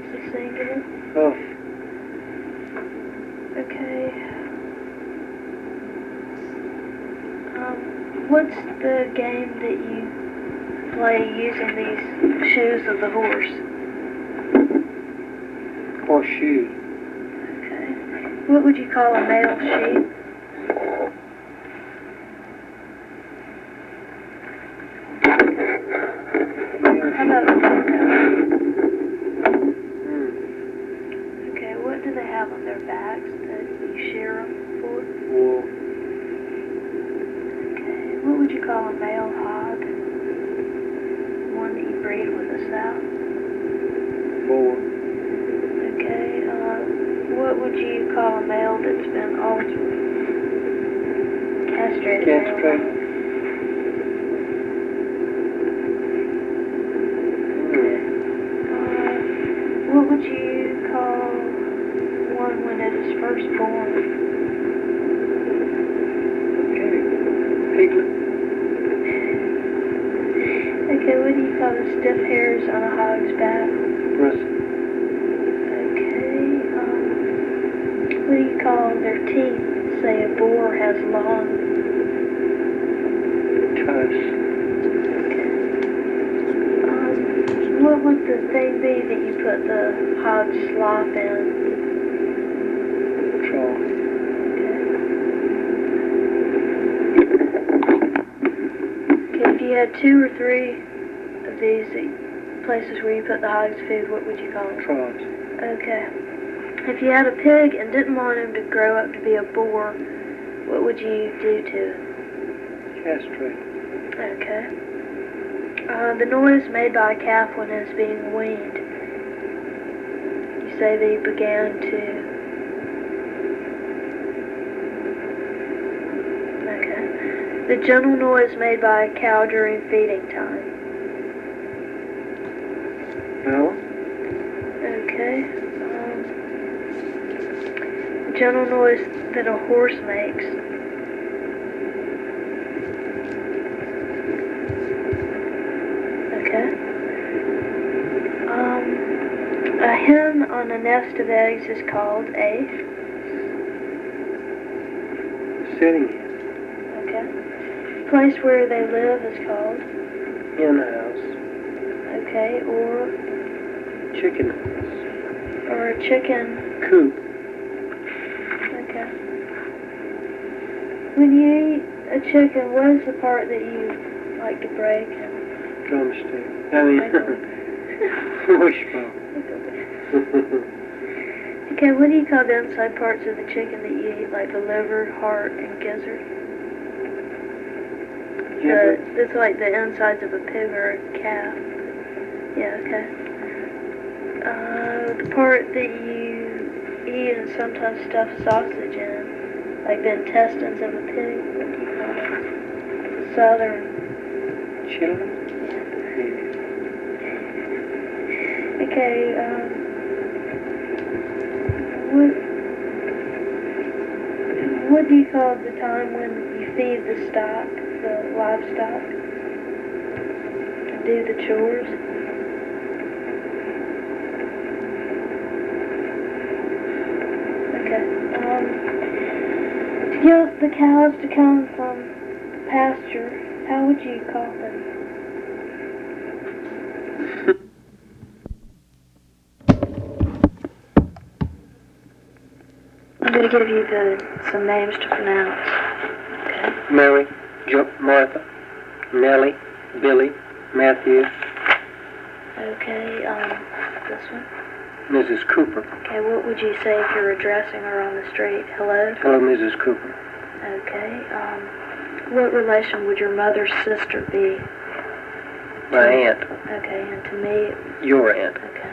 It's a singular. Oh. Okay. What's the game that you play using these shoes of the horse? Horseshoe. Okay. What would you call a male sheep? How about a female? Okay, what do they have on their backs that you shear them for? Wool. Okay, what would you call a male hog? One that you breed with a sow? Boar. Okay, what would you call a male that's been altered? Castrated. Castrated. What would you call one when it is first born? Piglet. Okay, what do you call the stiff hairs on a hog's back? Bristle. Okay, what do you call their teeth? Say a boar has long. Tusks. What would the thing be that you put the hog's slop in? Trough. Okay, if you had 2 or 3 of these places where you put the hog's food, what would you call them? Troughs. Okay. If you had a pig and didn't want him to grow up to be a boar, what would you do to him? Castrate. Okay. The noise made by a calf when it is being weaned. You say they began to... Okay. The gentle noise made by a cow during feeding time. No. Okay. The gentle noise that a horse makes. A hen on a nest of eggs is called a... Sitting hen. Okay. Place where they live is called... Hen house. Okay, or... Chicken house. Or a chicken... Coop. Okay. When you eat a chicken, what is the part that you like to break? Drumstick. I mean... Wishbone. Okay, what do you call the inside parts of the chicken that you eat, like the liver, heart, and gizzard? It's like the insides of a pig or a calf. Yeah, okay. The part that you eat and sometimes stuff sausage in, like the intestines of a pig, what do you call it? Southern. Chili? Okay, what do you call the time when you feed the stock, the livestock, and do the chores? Okay, to get the cows to come from pasture, how would you call them? I'm going to give you some names to pronounce. Okay. Mary, Martha, Nellie, Billy, Matthew. Okay, this one. Mrs. Cooper. Okay, what would you say if you're addressing her on the street? Hello? Hello, Mrs. Cooper. Okay, what relation would your mother's sister be? My aunt. Okay, and to me? Your aunt. Okay.